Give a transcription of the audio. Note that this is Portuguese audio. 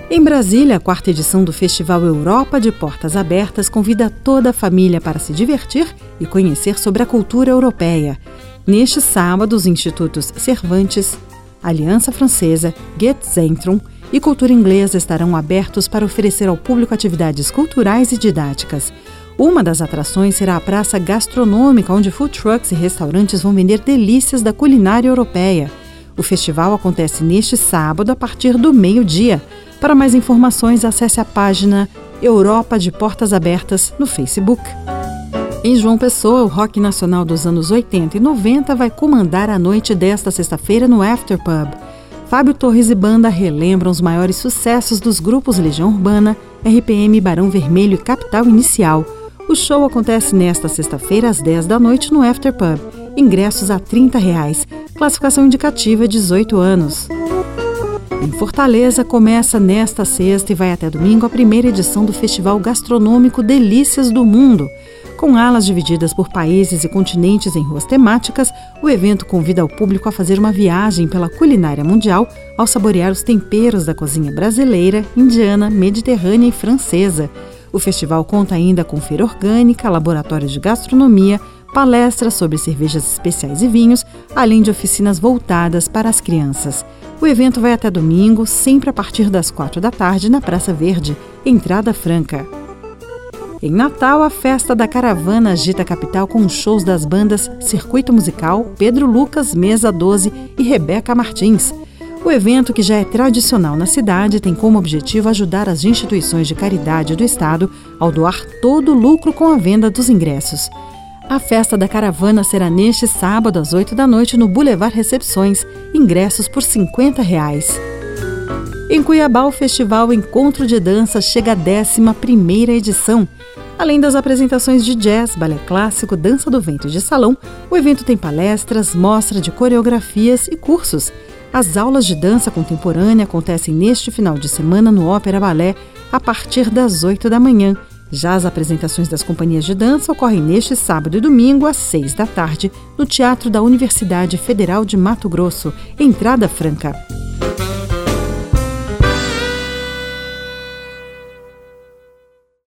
Em Brasília, a 4ª edição do Festival Europa de Portas Abertas convida toda a família para se divertir e conhecer sobre a cultura europeia. Neste sábado, os institutos Cervantes, Aliança Francesa, Goethe-Zentrum e Cultura Inglesa estarão abertos para oferecer ao público atividades culturais e didáticas. Uma das atrações será a praça gastronômica, onde food trucks e restaurantes vão vender delícias da culinária europeia. O festival acontece neste sábado a partir do meio-dia. Para mais informações, acesse a página Europa de Portas Abertas no Facebook. Em João Pessoa, o rock nacional dos anos 80 e 90 vai comandar a noite desta sexta-feira no Afterpub. Fábio Torres e banda relembram os maiores sucessos dos grupos Legião Urbana, RPM, Barão Vermelho e Capital Inicial. O show acontece nesta sexta-feira às 10 da noite no Afterpub. Ingressos a R$ 30. Classificação indicativa 18 anos. Em Fortaleza, começa nesta sexta e vai até domingo a primeira edição do Festival Gastronômico Delícias do Mundo. Com alas divididas por países e continentes em ruas temáticas, o evento convida o público a fazer uma viagem pela culinária mundial ao saborear os temperos da cozinha brasileira, indiana, mediterrânea e francesa. O festival conta ainda com feira orgânica, laboratório de gastronomia, palestras sobre cervejas especiais e vinhos, além de oficinas voltadas para as crianças. O evento vai até domingo, sempre a partir das 4 da tarde, na Praça Verde, entrada franca. Em Natal, a festa da caravana agita a capital com shows das bandas Circuito Musical, Pedro Lucas, Mesa 12 e Rebeca Martins. O evento, que já é tradicional na cidade, tem como objetivo ajudar as instituições de caridade do estado ao doar todo o lucro com a venda dos ingressos. A festa da caravana será neste sábado às 8 da noite no Boulevard Recepções, ingressos por R$ 50. Em Cuiabá, o Festival Encontro de Dança chega à 11ª edição. Além das apresentações de jazz, balé clássico, dança do ventre de salão, o evento tem palestras, mostra de coreografias e cursos. As aulas de dança contemporânea acontecem neste final de semana no Ópera Balé, a partir das 8 da manhã. Já as apresentações das companhias de dança ocorrem neste sábado e domingo, às 6 da tarde, no Teatro da Universidade Federal de Mato Grosso, entrada franca.